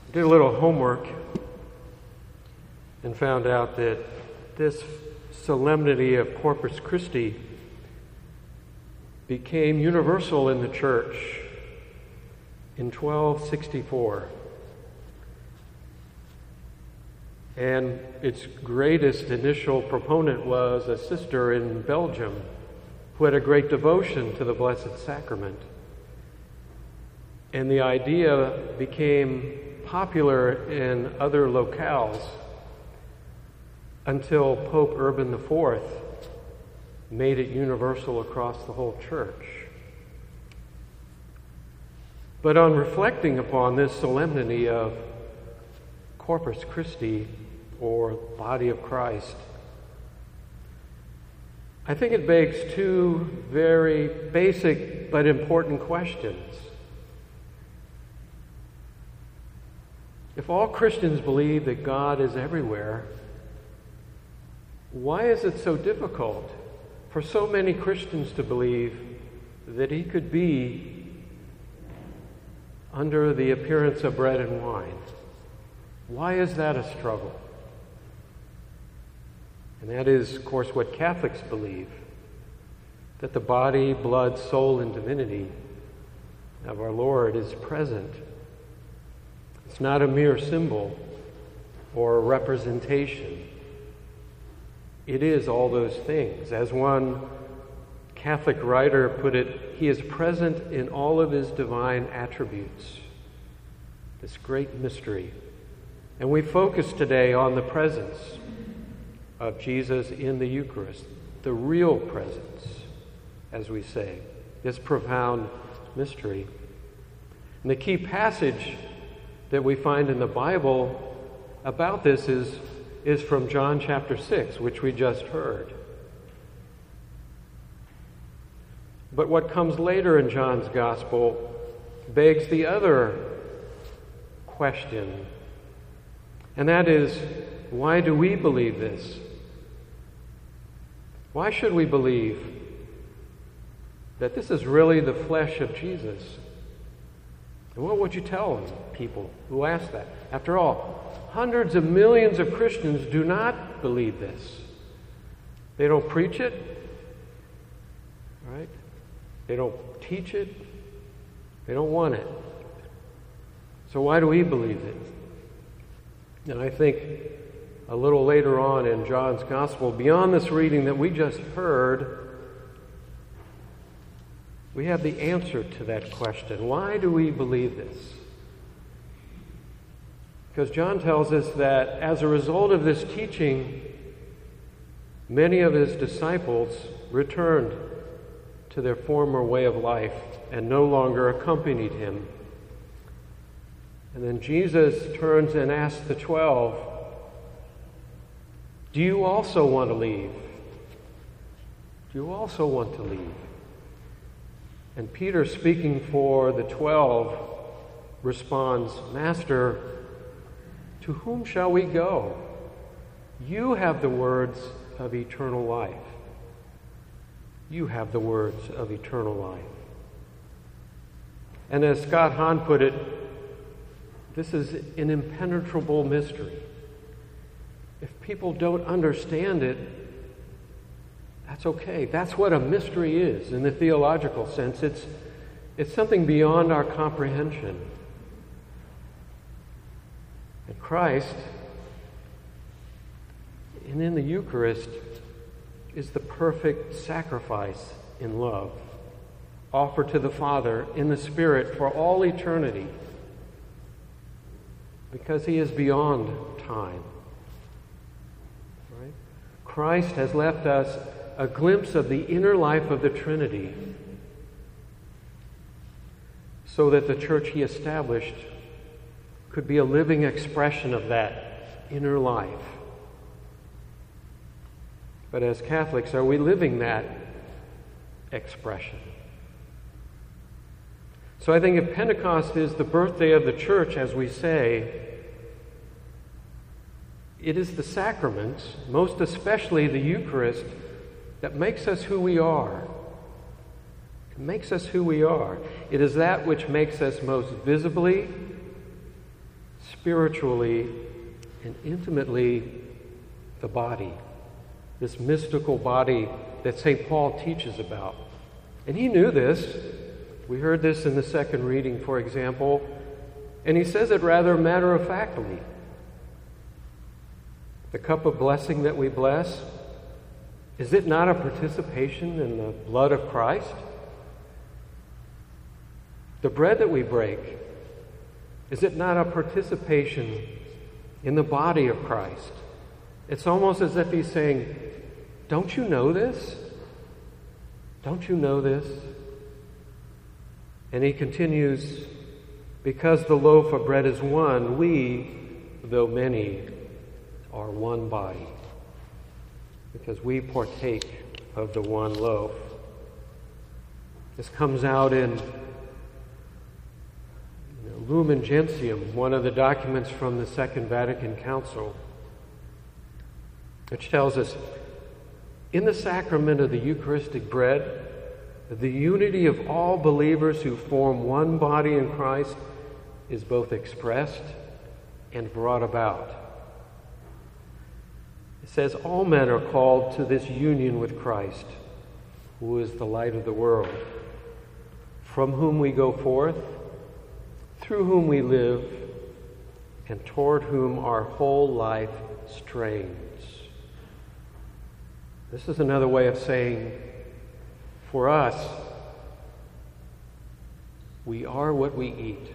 Did a little homework and found out that this solemnity of Corpus Christi became universal in the church in 1264. And its greatest initial proponent was a sister in Belgium who had a great devotion to the Blessed Sacrament. And the idea became popular in other locales until Pope Urban IV made it universal across the whole church. But on reflecting upon this solemnity of Corpus Christi, or body of Christ, I think it begs two very basic but important questions. If all Christians believe that God is everywhere, why is it so difficult for so many Christians to believe that He could be under the appearance of bread and wine? Why is that a struggle? And that is, of course, what Catholics believe, that the body, blood, soul, and divinity of our Lord is present. It's not a mere symbol or a representation. It is all those things. As one Catholic writer put it, He is present in all of His divine attributes. This great mystery. And we focus today on the presence of Jesus in the Eucharist, the real presence, as we say, this profound mystery. And the key passage that we find in the Bible about this is from John chapter 6, which we just heard. But what comes later in John's Gospel begs the other question, and that is, why do we believe this? Why should we believe that this is really the flesh of Jesus? And what would you tell people who ask that? After all, hundreds of millions of Christians do not believe this. They don't preach it, right? They don't teach it. They don't want it. So why do we believe it? And I think a little later on in John's Gospel, beyond this reading that we just heard, we have the answer to that question. Why do we believe this? Because John tells us that as a result of this teaching, many of His disciples returned to their former way of life and no longer accompanied Him. And then Jesus turns and asks the 12, do you also want to leave? Do you also want to leave? And Peter, speaking for the 12, responds, Master, to whom shall we go? You have the words of eternal life. You have the words of eternal life. And as Scott Hahn put it, this is an impenetrable mystery. If people don't understand it, that's okay. That's what a mystery is in the theological sense. It's something beyond our comprehension. And Christ, and in the Eucharist, is the perfect sacrifice in love, offered to the Father in the Spirit for all eternity, because He is beyond time. Right? Christ has left us a glimpse of the inner life of the Trinity, so that the church He established could be a living expression of that inner life. But as Catholics, are we living that expression? So I think if Pentecost is the birthday of the church, as we say, it is the sacraments, most especially the Eucharist, that makes us who we are. It makes us who we are. It is that which makes us most visibly, spiritually and intimately the body, this mystical body that St. Paul teaches about. And he knew this. We heard this in the second reading, for example, and he says it rather matter-of-factly. The cup of blessing that we bless, is it not a participation in the blood of Christ? The bread that we break, is it not a participation in the body of Christ? It's almost as if he's saying, don't you know this? Don't you know this? And he continues, because the loaf of bread is one, we, though many, are one body. Because we partake of the one loaf. This comes out in Lumen Gentium, one of the documents from the Second Vatican Council, which tells us, in the sacrament of the Eucharistic bread, the unity of all believers who form one body in Christ is both expressed and brought about. It says all men are called to this union with Christ, who is the light of the world, from whom we go forth, through whom we live, and toward whom our whole life strains. This is another way of saying, for us, we are what we eat.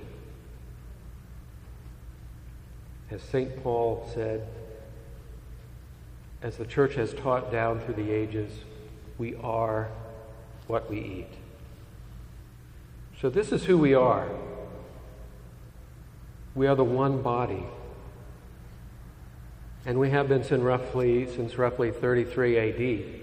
As St. Paul said, as the church has taught down through the ages, we are what we eat. So this is who we are. We are the one body. And we have been since roughly 33 AD.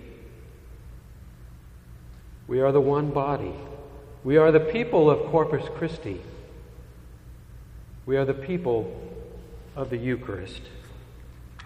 We are the one body. We are the people of Corpus Christi. We are the people of the Eucharist.